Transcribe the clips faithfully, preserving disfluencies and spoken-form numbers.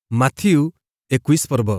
Matthew ଏକୋଇଶ ପର୍ବ।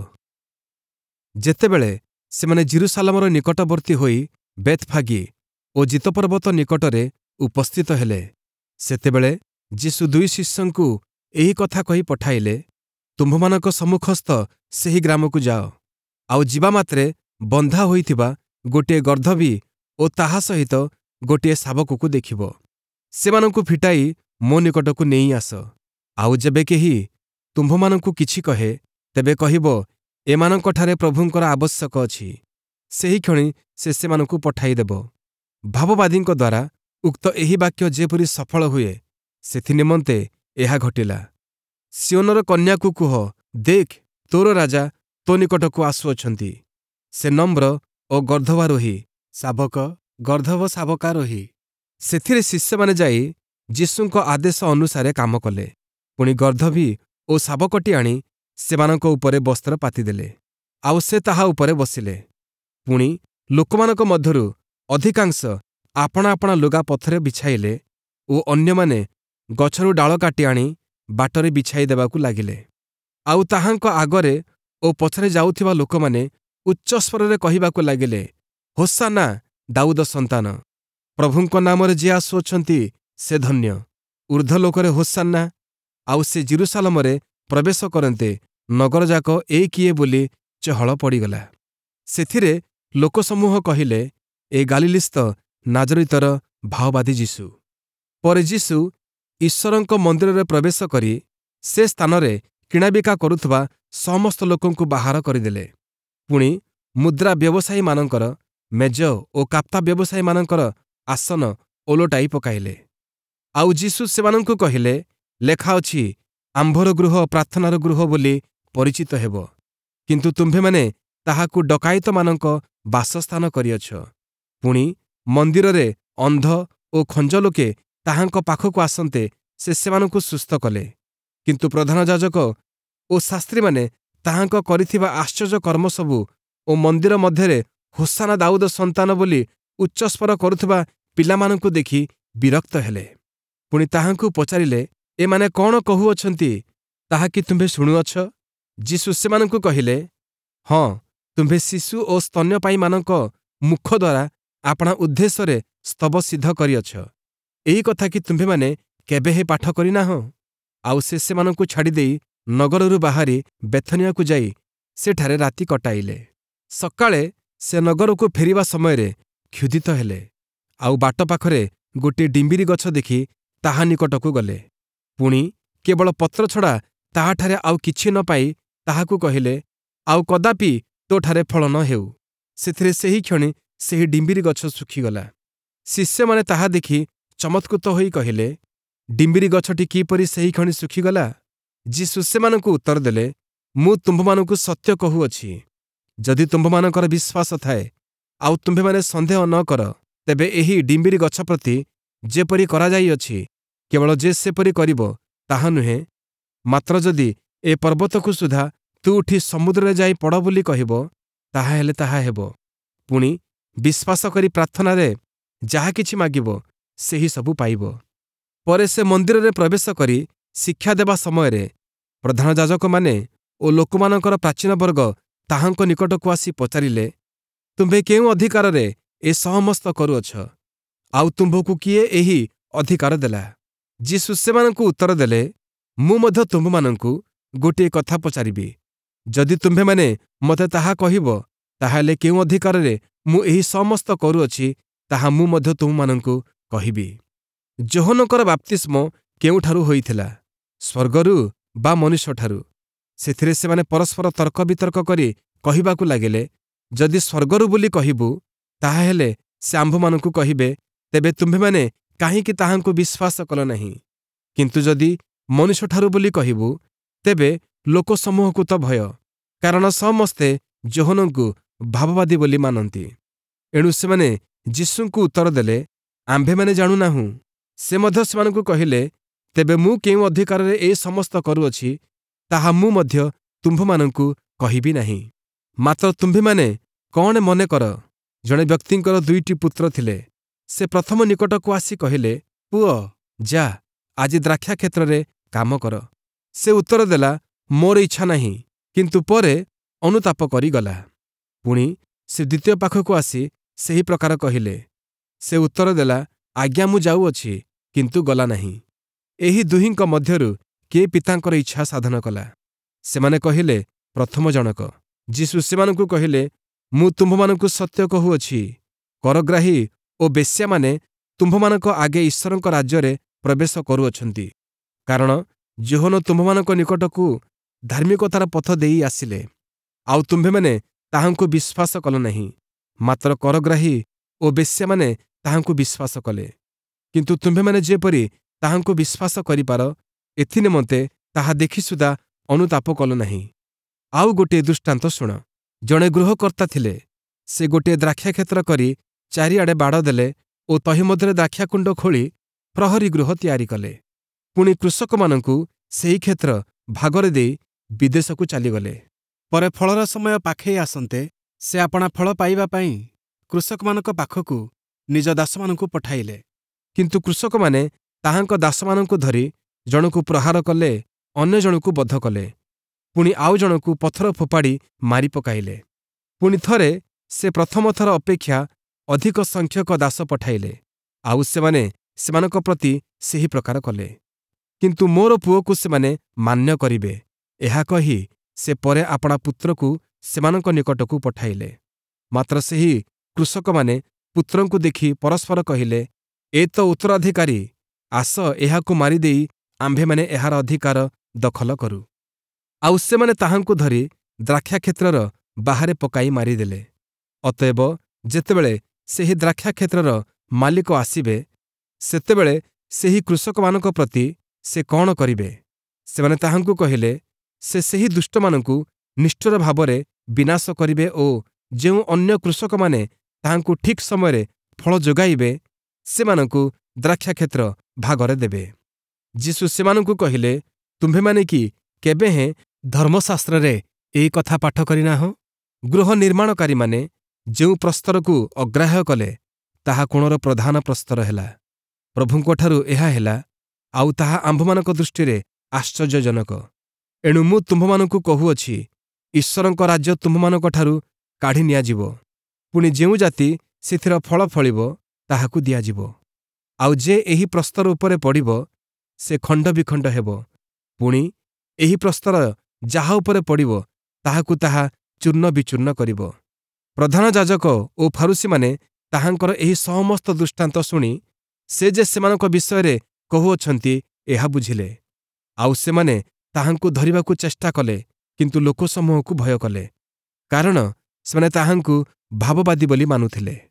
ଯେତେବେଳେ ସେମାନେ ଜିରୁସାଲମର ନିକଟବର୍ତ୍ତୀ ହୋଇ ବେଥଫାଗି ଓ ଜିତପର୍ବତ ନିକଟରେ ଉପସ୍ଥିତ ହେଲେ, ସେତେବେଳେ ଯୀଶୁ ଦୁଇ ଶିଷ୍ୟଙ୍କୁ ଏହି କଥା କହି ପଠାଇଲେ, ତୁମ୍ଭମାନଙ୍କ ସମ୍ମୁଖସ୍ଥ ସେହି ଗ୍ରାମକୁ ଯାଅ, ଆଉ ଯିବା ମାତ୍ରେ ବନ୍ଧା ହୋଇଥିବା ଗୋଟିଏ ଗର୍ଦ୍ଦଭୀ ଓ ତାହା ସହିତ ଗୋଟିଏ ଶାବକକୁ ଦେଖିବ। ସେମାନଙ୍କୁ ଫିଟାଇ ମୋ ନିକଟକୁ ନେଇ ଆସ। ଆଉ ଯେବେ କେହି ତୁମ୍ଭମାନଙ୍କୁ କିଛି କହେ, ତେବେ କହିବ, ଏମାନଙ୍କଠାରେ ପ୍ରଭୁଙ୍କର ଆବଶ୍ୟକ ଅଛି। ସେହିକ୍ଷଣି ସେ ସେମାନଙ୍କୁ ପଠାଇଦେବ। ଭାବବାଦୀଙ୍କ ଦ୍ୱାରା ଉକ୍ତ ଏହି ବାକ୍ୟ ଯେପରି ସଫଳ ହୁଏ, ସେଥିନିମନ୍ତେ ଏହା ଘଟିଲା। ସିଓନର କନ୍ୟାକୁ କୁହ, ଦେଖ, ତୋର ରାଜା ତୋ ନିକଟକୁ ଆସୁଅଛନ୍ତି। ସେ ନମ୍ର ଓ ଗର୍ଦ୍ଦଭାରୋହୀ, ଶାବକ, ଗର୍ଦ୍ଦଭ ଶାବକାରୋହୀ। ସେଥିରେ ଶିଷ୍ୟମାନେ ଯାଇ ଯୀଶୁଙ୍କ ଆଦେଶ ଅନୁସାରେ କାମ କଲେ। ପୁଣି ଗର୍ଦ୍ଦଭୀ ଓ ଶାବକଟି ଆଣି ସେମାନଙ୍କ ଉପରେ ବସ୍ତ୍ର ପାତିଦେଲେ, ଆଉ ସେ ତାହା ଉପରେ ବସିଲେ। ପୁଣି ଲୋକମାନଙ୍କ ମଧ୍ୟରୁ ଅଧିକାଂଶ ଆପଣା ଆପଣା ଲୁଗା ପଥରେ ବିଛାଇଲେ ଓ ଅନ୍ୟମାନେ ଗଛରୁ ଡାଳ କାଟି ଆଣି ବାଟରେ ବିଛାଇ ଦେବାକୁ ଲାଗିଲେ। ଆଉ ତାହାଙ୍କ ଆଗରେ ଓ ପଛରେ ଯାଉଥିବା ଲୋକମାନେ ଉଚ୍ଚସ୍ୱରରେ କହିବାକୁ ଲାଗିଲେ, ହୋଶାନା ଦାଉଦ ସନ୍ତାନ। ପ୍ରଭୁଙ୍କ ନାମରେ ଯିଏ ଆସୁଅଛନ୍ତି ସେ ଧନ୍ୟ। ଊର୍ଦ୍ଧ୍ୱଲୋକରେ ହୋଶାନା। ଆଉ ସେ ଜିରୁସାଲମରେ ପ୍ରବେଶ କରନ୍ତେ ନଗରଯାକ ଏ କିଏ ବୋଲି ଚହଳ ପଡ଼ିଗଲା। ସେଥିରେ ଲୋକସମୂହ କହିଲେ, ଏ ଗାଲିଲିସ୍ଥ ନାଜରିତର ଭାଓବାଦୀ ଯୀଶୁ। ପରେ ଯୀଶୁ ଈଶ୍ୱରଙ୍କ ମନ୍ଦିରରେ ପ୍ରବେଶ କରି ସେ ସ୍ଥାନରେ କିଣାବିକା କରୁଥିବା ସମସ୍ତ ଲୋକଙ୍କୁ ବାହାର କରିଦେଲେ। ପୁଣି ମୁଦ୍ରା ବ୍ୟବସାୟୀମାନଙ୍କର ମେଜ ଓ କାପ୍ତା ବ୍ୟବସାୟୀମାନଙ୍କର ଆସନ ଓଲଟାଇ ପକାଇଲେ। ଆଉ ଯୀଶୁ ସେମାନଙ୍କୁ କହିଲେ, ଲେଖାଅଛି, ଆମ୍ଭର ଗୃହ ପ୍ରାର୍ଥନାର ଗୃହ ବୋଲି ପରିଚିତ ହେବ, କିନ୍ତୁ ତୁମ୍ଭେମାନେ ତାହାକୁ ଡକାୟତମାନଙ୍କ ବାସସ୍ଥାନ କରିଅଛ। ପୁଣି ମନ୍ଦିରରେ ଅନ୍ଧ ଓ ଖଞ୍ଜ ଲୋକେ ତାହାଙ୍କ ପାଖକୁ ଆସନ୍ତେ ସେ ସେମାନଙ୍କୁ ସୁସ୍ଥ କଲେ। କିନ୍ତୁ ପ୍ରଧାନ ଯାଜକ ଓ ଶାସ୍ତ୍ରୀମାନେ ତାହାଙ୍କ କରିଥିବା ଆଶ୍ଚର୍ଯ୍ୟ କର୍ମ ସବୁ ଓ ମନ୍ଦିର ମଧ୍ୟରେ ହୋଶାନା ଦାଉଦ ସନ୍ତାନ ବୋଲି ଉଚ୍ଚସ୍ୱର କରୁଥିବା ପିଲାମାନଙ୍କୁ ଦେଖି ବିରକ୍ତ ହେଲେ। ପୁଣି ତାହାଙ୍କୁ ପଚାରିଲେ, ଏମାନେ କଣ କହୁଅଛନ୍ତି, ତାହା କି ତୁମ୍ଭେ ଶୁଣୁଅଛ? ଯୀଶୁ ସେମାନଙ୍କୁ କହିଲେ, ହଁ, ତୁମ୍ଭେ ଶିଶୁ ଓ ସ୍ତନ୍ୟପାୟୀମାନଙ୍କ ମୁଖ ଦ୍ୱାରା ଆପଣା ଉଦ୍ଦେଶ୍ୟରେ ସ୍ତବ ସିଦ୍ଧ କରିଅଛ। ଏହି କଥା କି ତୁମ୍ଭେମାନେ କେବେ ହେ ପାଠ କରିନାହଁ? ଆଉ ସେ ସେମାନଙ୍କୁ ଛାଡ଼ିଦେଇ ନଗରରୁ ବାହାରି ବେଥନିଆକୁ ଯାଇ ସେଠାରେ ରାତି କଟାଇଲେ। ସକାଳେ ସେ ନଗରକୁ ଫେରିବା ସମୟରେ କ୍ଷୁଧିତ ହେଲେ, ଆଉ ବାଟ ପାଖରେ ଗୋଟିଏ ଡିମ୍ବିରି ଗଛ ଦେଖି ତାହା ନିକଟକୁ ଗଲେ। ପୁଣି କେବଳ ପତ୍ର ଛଡ଼ା ତାହାଠାରେ ଆଉ କିଛି ନ ପାଇ ତାହାକୁ କହିଲେ, ଆଉ କଦାପି ତୋଠାରେ ଫଳ ନ ହେଉ। ସେଥିରେ ସେହି କ୍ଷଣି ସେହି ଡିମ୍ବିରି ଗଛ ଶୁଖିଗଲା। ଶିଷ୍ୟମାନେ ତାହା ଦେଖି ଚମତ୍କୃତ ହୋଇ କହିଲେ, ଡିମ୍ବିରି ଗଛଟି କିପରି ସେହି କ୍ଷଣି ଶୁଖିଗଲା? ଯୀଶୁ ସେମାନଙ୍କୁ ଉତ୍ତର ଦେଲେ, ମୁଁ ତୁମ୍ଭମାନଙ୍କୁ ସତ୍ୟ କହୁଅଛି, ଯଦି ତୁମ୍ଭମାନଙ୍କର ବିଶ୍ୱାସ ଥାଏ, ଆଉ ତୁମ୍ଭେମାନେ ସନ୍ଦେହ ନ କର, ତେବେ ଏହି ଡିମ୍ବିରି ଗଛ ପ୍ରତି ଯେପରି କରାଯାଇଅଛି, କେବଳ ଯେ ସେପରି କରିବ ତାହା ନୁହେଁ, ମାତ୍ର ଯଦି ଏ ପର୍ବତକୁ ସୁଦ୍ଧା ତୁ ଉଠି ସମୁଦ୍ରରେ ଯାଇ ପଡ଼ ବୋଲି କହିବ, ତାହା ହେଲେ ତାହା ହେବ। ପୁଣି ବିଶ୍ୱାସ କରି ପ୍ରାର୍ଥନାରେ ଯାହା କିଛି ମାଗିବ, ସେହି ସବୁ ପାଇବ। ପରେ ସେ ମନ୍ଦିରରେ ପ୍ରବେଶ କରି ଶିକ୍ଷା ଦେବା ସମୟରେ ପ୍ରଧାନ ଯାଜକମାନେ ଓ ଲୋକମାନଙ୍କର ପ୍ରାଚୀନ ବର୍ଗ ତାହାଙ୍କ ନିକଟକୁ ଆସି ପଚାରିଲେ, ତୁମ୍ଭେ କେଉଁ ଅଧିକାରରେ ଏ ସମସ୍ତ କରୁଅଛ? ଆଉ ତୁମ୍ଭକୁ କିଏ ଏହି ଅଧିକାର ଦେଲା? ଯୀଶୁ ସେମାନଙ୍କୁ ଉତ୍ତର ଦେଲେ, ମୁଁ ମଧ୍ୟ ତୁମ୍ଭମାନଙ୍କୁ ଗୋଟିଏ କଥା ପଚାରିବି। ଯଦି ତୁମ୍ଭେମାନେ ମୋତେ ତାହା କହିବ, ତାହାହେଲେ କେଉଁ ଅଧିକାରରେ ମୁଁ ଏହି ସମସ୍ତ କରୁଅଛି, ତାହା ମୁଁ ମଧ୍ୟ ତୁମମାନଙ୍କୁ କହିବି। ଯୋହନଙ୍କର ବାପ୍ତିସ୍ମ କେଉଁଠାରୁ ହୋଇଥିଲା, ସ୍ୱର୍ଗରୁ ବା ମନୁଷ୍ୟଠାରୁ? ସେଥିରେ ସେମାନେ ପରସ୍ପର ତର୍କ ବିତର୍କ କରି କହିବାକୁ ଲାଗିଲେ, ଯଦି ସ୍ୱର୍ଗରୁ ବୋଲି କହିବୁ, ତାହାହେଲେ ସେ ଆମ୍ଭମାନଙ୍କୁ କହିବେ, ତେବେ ତୁମ୍ଭେମାନେ କାହିଁକି ତାହାଙ୍କୁ ବିଶ୍ୱାସ କଲ ନାହିଁ? କିନ୍ତୁ ଯଦି ମନୁଷ୍ୟଠାରୁ ବୋଲି କହିବୁ, ତେବେ ଲୋକସମୂହକୁ ତ ଭୟ, କାରଣ ସମସ୍ତେ ଯୋହନଙ୍କୁ ଭାବବାଦୀ ବୋଲି ମାନନ୍ତି। ଏଣୁ ସେମାନେ ଯୀଶୁଙ୍କୁ ଉତ୍ତର ଦେଲେ, ଆମ୍ଭେମାନେ ଜାଣୁନାହୁଁ। ସେ ମଧ୍ୟ ସେମାନଙ୍କୁ କହିଲେ, ତେବେ ମୁଁ କେଉଁ ଅଧିକାରରେ ଏ ସମସ୍ତ କରୁଅଛି, ତାହା ମୁଁ ମଧ୍ୟ ତୁମ୍ଭମାନଙ୍କୁ କହିବି ନାହିଁ। ମାତ୍ର ତୁମ୍ଭେମାନେ କଣ ମନେକର, ଜଣେ ବ୍ୟକ୍ତିଙ୍କର ଦୁଇଟି ପୁତ୍ର ଥିଲେ। ସେ ପ୍ରଥମ ନିକଟକୁ ଆସି କହିଲେ, ପୁଅ, ଯା, ଆଜି ଦ୍ରାକ୍ଷାକ୍ଷେତ୍ରରେ କାମ କର। ସେ ଉତ୍ତର ଦେଲା, ମୋର ଇଚ୍ଛା ନାହିଁ, କିନ୍ତୁ ପରେ ଅନୁତାପ କରିଗଲା। ପୁଣି ସେ ଦ୍ୱିତୀୟ ପାଖକୁ ଆସି ସେହି ପ୍ରକାର କହିଲେ। ସେ ଉତ୍ତର ଦେଲା, ଆଜ୍ଞା ମୁଁ ଯାଉଅଛି, କିନ୍ତୁ ଗଲା ନାହିଁ। ଏହି ଦୁହିଁଙ୍କ ମଧ୍ୟରୁ କିଏ ପିତାଙ୍କର ଇଚ୍ଛା ସାଧନ କଲା? ସେମାନେ କହିଲେ, ପ୍ରଥମ ଜଣକ। ଯୀଶୁ ସେମାନଙ୍କୁ କହିଲେ, ମୁଁ ତୁମ୍ଭମାନଙ୍କୁ ସତ୍ୟ କହୁଅଛି, କରଗ୍ରାହୀ ଓ ବେଶ୍ୟାମାନେ ତୁମ୍ଭମାନଙ୍କ ଆଗେ ଈଶ୍ୱରଙ୍କ ରାଜ୍ୟରେ ପ୍ରବେଶ କରୁଅଛନ୍ତି। କାରଣ ଯୋହନ ତୁମ୍ଭମାନଙ୍କ ନିକଟକୁ ଧାର୍ମିକତାର ପଥ ଦେଇ ଆସିଲେ, ଆଉ ତୁମ୍ଭେମାନେ ତାହାଙ୍କୁ ବିଶ୍ୱାସ କଲ ନାହିଁ, ମାତ୍ର କରଗ୍ରାହୀ ଓ ବେଶ୍ୟାମାନେ ତାହାଙ୍କୁ ବିଶ୍ୱାସ କଲେ। କିନ୍ତୁ ତୁମ୍ଭେମାନେ ଯେପରି ତାହାଙ୍କୁ ବିଶ୍ୱାସ କରିପାର, ଏଥିନିମନ୍ତେ ତାହା ଦେଖି ସୁଦ୍ଧା ଅନୁତାପ କଲ ନାହିଁ। ଆଉ ଗୋଟିଏ ଦୃଷ୍ଟାନ୍ତ ଶୁଣ। ଜଣେ ଗୃହକର୍ତ୍ତା ଥିଲେ। ସେ ଗୋଟିଏ ଦ୍ରାକ୍ଷାକ୍ଷେତ୍ର କରି ଚାରିଆଡ଼େ ବାଡ଼ ଦେଲେ ଓ ତହି ମଧ୍ୟରେ ଦ୍ରାକ୍ଷାକୁଣ୍ଡ ଖୋଳି ପ୍ରହରୀ ଗୃହ ତିଆରି କଲେ। ପୁଣି କୃଷକମାନଙ୍କୁ ସେହି କ୍ଷେତ୍ର ଭାଗରେ ଦେଇ ବିଦେଶକୁ ଚାଲିଗଲେ। ପରେ ଫଳର ସମୟ ପାଖେଇ ଆସନ୍ତେ ସେ ଆପଣା ଫଳ ପାଇବା ପାଇଁ କୃଷକମାନଙ୍କ ପାଖକୁ ନିଜ ଦାସମାନଙ୍କୁ ପଠାଇଲେ। କିନ୍ତୁ କୃଷକମାନେ ତାହାଙ୍କ ଦାସମାନଙ୍କୁ ଧରି ଜଣକୁ ପ୍ରହାର କଲେ, ଅନ୍ୟ ଜଣକୁ ବଧ କଲେ, ପୁଣି ଆଉ ଜଣକୁ ପଥର ଫୋପାଡ଼ି ମାରି ପକାଇଲେ। ପୁଣି ଥରେ ସେ ପ୍ରଥମ ଥର ଅପେକ୍ଷା ଅଧିକ ସଂଖ୍ୟକ ଦାସ ପଠାଇଲେ, ଆଉ ସେମାନେ ସେମାନଙ୍କ ପ୍ରତି ସେହି ପ୍ରକାର କଲେ। କିନ୍ତୁ ମୋର ପୁଅକୁ ସେମାନେ ମାନ୍ୟ କରିବେ, ଏହା କହି ସେ ପରେ ଆପଣା ପୁତ୍ରକୁ ସେମାନଙ୍କ ନିକଟକୁ ପଠାଇଲେ। ମାତ୍ର ସେହି କୃଷକମାନେ ପୁତ୍ରଙ୍କୁ ଦେଖି ପରସ୍ପର କହିଲେ, ଏ ତ ଉତ୍ତରାଧିକାରୀ, ଆସ ଏହାକୁ ମାରିଦେଇ ଆମ୍ଭେମାନେ ଏହାର ଅଧିକାର ଦଖଲ କରୁ। ଆଉ ସେମାନେ ତାହାଙ୍କୁ ଧରି ଦ୍ରାକ୍ଷାକ୍ଷେତ୍ରର ବାହାରେ ପକାଇ ମାରିଦେଲେ। ଅତଏବ ଯେତେବେଳେ ସେହି ଦ୍ରାକ୍ଷାକ୍ଷେତ୍ରର ମାଲିକ ଆସିବେ, ସେତେବେଳେ ସେହି କୃଷକମାନଙ୍କ ପ୍ରତି ସେ କ'ଣ କରିବେ? ସେମାନେ ତାହାଙ୍କୁ କହିଲେ, ସେ ସେହି ଦୁଷ୍ଟମାନଙ୍କୁ ନିଷ୍ଠୁର ଭାବରେ ବିନାଶ କରିବେ ଓ ଯେଉଁ ଅନ୍ୟ କୃଷକମାନେ ତାହାଙ୍କୁ ଠିକ୍ ସମୟରେ ଫଳ ଯୋଗାଇବେ, ସେମାନଙ୍କୁ ଦ୍ରାକ୍ଷାକ୍ଷେତ୍ର ଭାଗରେ ଦେବେ। ଯୀଶୁ ସେମାନଙ୍କୁ କହିଲେ, ତୁମ୍ଭେମାନେ କି କେବେ ହେଁ ଧର୍ମଶାସ୍ତ୍ରରେ ଏହି କଥା ପାଠ କରିନାହଁ? ଗୃହ ନିର୍ମାଣକାରୀମାନେ ଯେଉଁ ପ୍ରସ୍ତରକୁ ଅଗ୍ରାହ୍ୟ କଲେ, ତାହା କୋଣର ପ୍ରଧାନ ପ୍ରସ୍ତର ହେଲା। ପ୍ରଭୁଙ୍କଠାରୁ ଏହା ହେଲା, ଆଉ ତାହା ଆମ୍ଭମାନଙ୍କ ଦୃଷ୍ଟିରେ ଆଶ୍ଚର୍ଯ୍ୟଜନକ। ଏଣୁ ମୁଁ ତୁମ୍ଭମାନଙ୍କୁ କହୁଅଛି, ଈଶ୍ୱରଙ୍କ ରାଜ୍ୟ ତୁମ୍ଭମାନଙ୍କଠାରୁ କାଢ଼ି ନିଆଯିବ। ପୁଣି ଯେଉଁ ଜାତି ସେଥିର ଫଳ ଫଳିବ, ତାହାକୁ ଦିଆଯିବ। ଆଉ ଯେ ଏହି ପ୍ରସ୍ତର ଉପରେ ପଡ଼ିବ, ସେ ଖଣ୍ଡ ବିଖଣ୍ଡ ହେବ। ପୁଣି ଏହି ପ୍ରସ୍ତର ଯାହା ଉପରେ ପଡ଼ିବ, ତାହାକୁ ତାହା ଚୂର୍ଣ୍ଣ ବିଚୂର୍ଣ୍ଣ କରିବ। ପ୍ରଧାନ ଯାଜକ ଓ ଫାରୁସୀମାନେ ତାହାଙ୍କର ଏହି ସମସ୍ତ ଦୃଷ୍ଟାନ୍ତ ଶୁଣି ସେ ଯେ ସେମାନଙ୍କ ବିଷୟରେ କହୁଅଛନ୍ତି, ଏହା ବୁଝିଲେ। ଆଉ ସେମାନେ ତାହାଙ୍କୁ ଧରିବାକୁ ଚେଷ୍ଟା କଲେ, କିନ୍ତୁ ଲୋକସମୂହକୁ ଭୟ କଲେ, କାରଣ ସେମାନେ ତାହାଙ୍କୁ ଭାବବାଦୀ ବୋଲି ମାନୁଥିଲେ।